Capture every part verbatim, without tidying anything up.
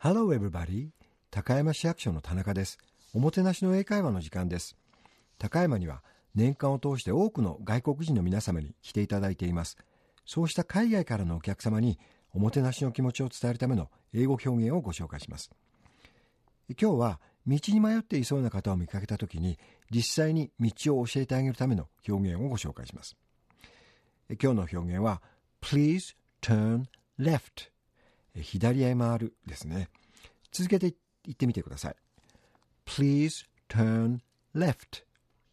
Hello everybody. 高山市役所の田中です。おもてなしの英会話の時間です。高山には年間を通して多くの外国人の皆様に来ていただいています。そうした海外からのお客様におもてなしの気持ちを伝えるための英語表現をご紹介します。今日は道に迷っていそうな方を見かけたときに実際に道を教えてあげるための表現をご紹介します。今日の表現は Please turn left。左へ回るですね。続けて言ってみてください。Please turn left.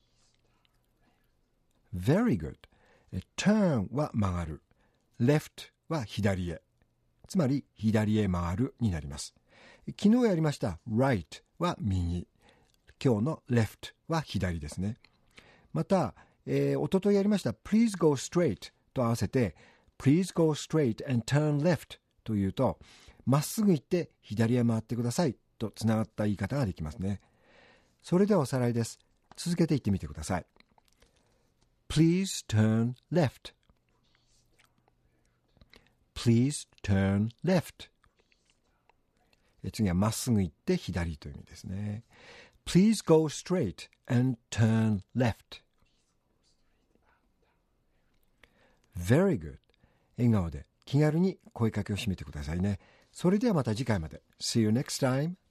Very good. Turn は曲がる。Left は左へ。つまり左へ回るになります。昨日やりました Right は右。今日の Left は左ですね。また、えー、おとといやりました Please go straight と合わせて Please go straight and turn leftというと、まっすぐ行って左へ回ってくださいとつながった言い方ができますね。それではおさらいです。続けて言ってみてください。Please turn left. Please turn left. 次はまっすぐ行って左という意味ですね。Please go straight and turn left. Very good. 笑顔で気軽に声かけを締めてくださいね。それではまた次回まで。See you next time.